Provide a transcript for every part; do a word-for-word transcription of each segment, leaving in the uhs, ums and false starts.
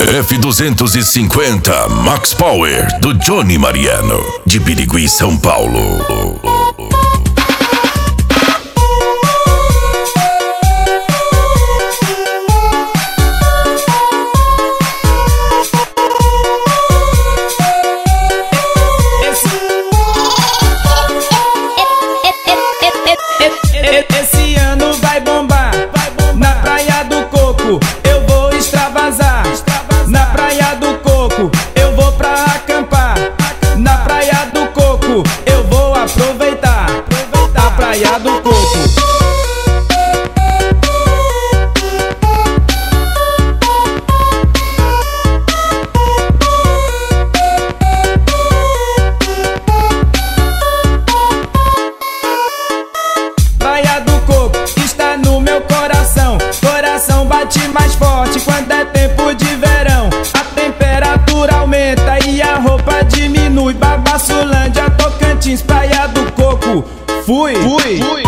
F duzentos e cinquenta Max Power do Johnny Mariano, de Birigui, São Paulo. Esse ano vai bombar, na Praia do Coco eu vou extravasar. Na Praia do Coco eu vou pra acampar. Na Praia do Coco eu vou aproveitar. A Praia do Coco. Praia do Coco está no meu coração. Coração bate mais forte quando é tempo de verão. A temperatura aumenta e a roupa diminui. Babaçulândia, Tocantins, Praia do Coco. Fui, fui, fui.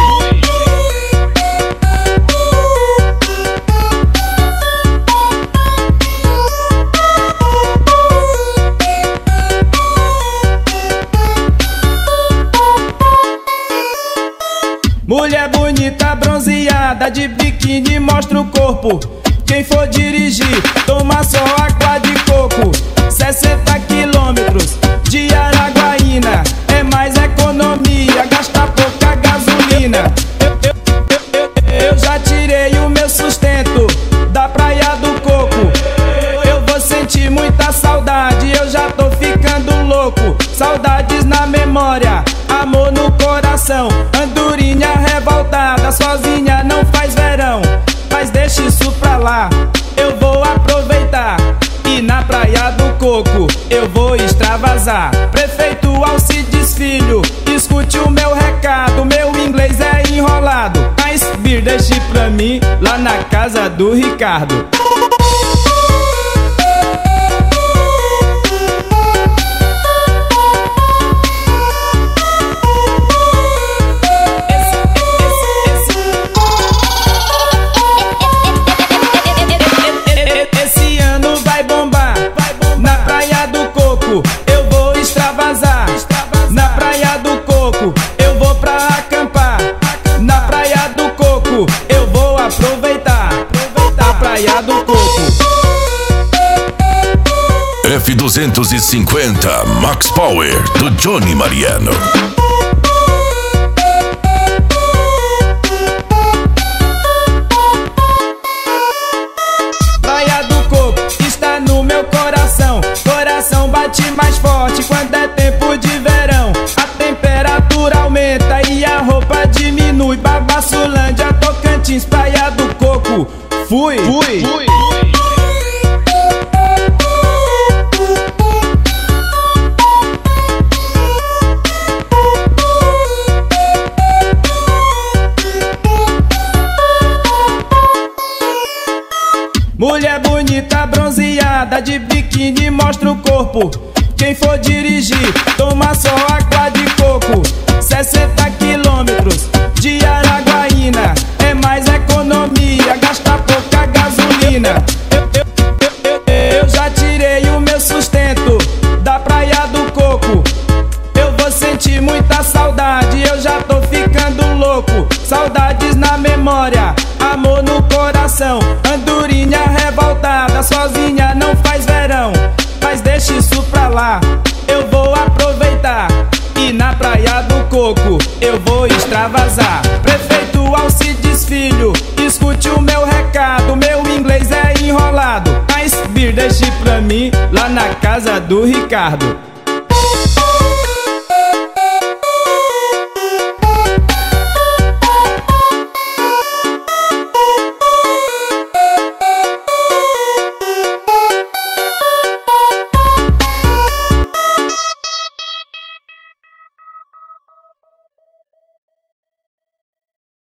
Mulher bonita, bronzeada, de biquíni, mostra o corpo. Quem for dirigir, toma só água de coco. sessenta quilômetros de Araguaína é mais economia, gasta pouca gasolina. Eu, eu, eu, eu, eu já tirei o meu sustento da Praia do Coco. Eu vou sentir muita saudade, eu já tô ficando louco. Saudades na memória, amor no coração. Andorinha revoltada, sozinha não faz verão. Mas deixa isso pra lá, eu vou aproveitar. E na Praia do Coco eu vou extravasar. Prefeito Alcides Filho, escute o meu recado. Meu inglês é enrolado, mas vir deixe pra mim lá na casa do Ricardo. Eu vou extravasar. Na Praia do Coco eu vou pra acampar. Na Praia do Coco eu vou aproveitar. A Praia do Coco. F duzentos e cinquenta Max Power do Johnny Mariano. Praia do Coco está no meu coração. Coração bate mais forte quando é tempo de verão. A temperatura aumenta e a roupa diminui. Babaçulândia, Tocantins, Praia do Coco. Fui, fui, fui. Mulher bonita, bronzeada, de biquíni, mostra o corpo. Quem for dirigir, toma só água de coco. sessenta quilômetros de Araguaína é mais economia, gasta pouca gasolina. Eu, eu, eu, eu, eu já tirei o meu sustento da Praia do Coco. Eu vou sentir muita saudade, eu já tô ficando louco. Saudades na memória, amor no coração. Andorinha revoltada, sozinha não faz verão. Mas deixa isso pra lá, eu vou aproveitar. E na Praia do Coco eu vou extravasar. Prefeito Alcides Filho, escute o meu recado. Meu inglês é enrolado, mas vir deixe pra mim lá na casa do Ricardo.